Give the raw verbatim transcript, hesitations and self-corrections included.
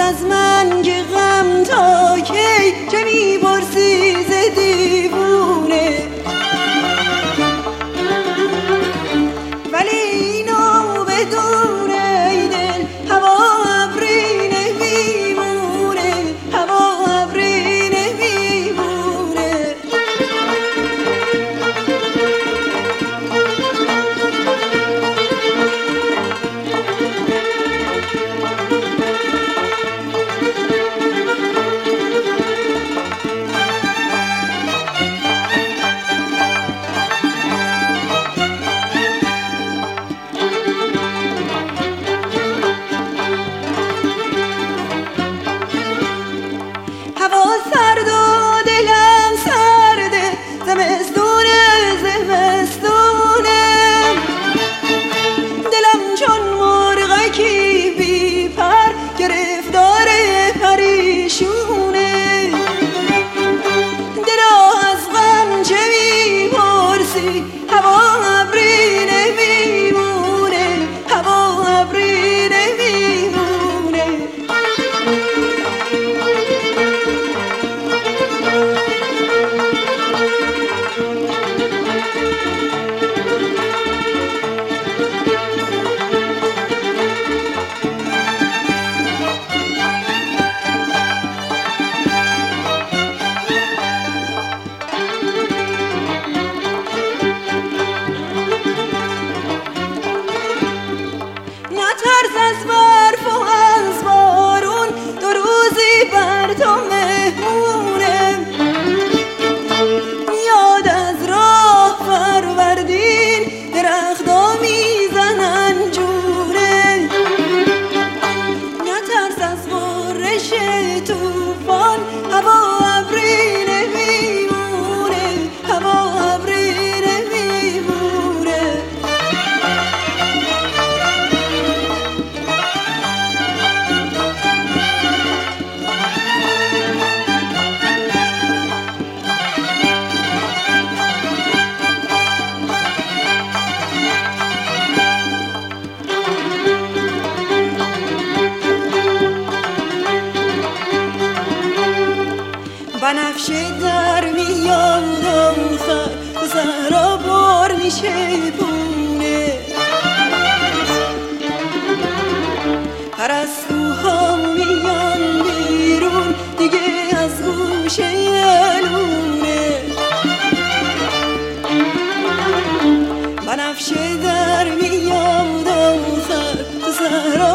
از من که غم تا کی چه می‌پرسی ز دیوونه ولی اینو بدونه ای دل هوا ابری نمیمونه هوا ابری نمیمونه هوا سرد و دلم سرده زمستونه زمستونه دلم چون مرغکی بی پر گرفتار پریشونه دلا از غم چه می‌پرسی هوا ابری نمیمونه هوا ابری نمیمونه نترس از برف و از بارون دو روزی بر تو مهمونه یاد از راه فروردین درختا میزنن جوره نترس از غرش طوفان هوا ابری نمیمونه هوا ابری نمیمونه بنفشه در میاد آخر به زهرا بار میشه پونه پرستوها میان بیرون دیگه از گوشه لونه بنفشه در میاد آخر به زهرا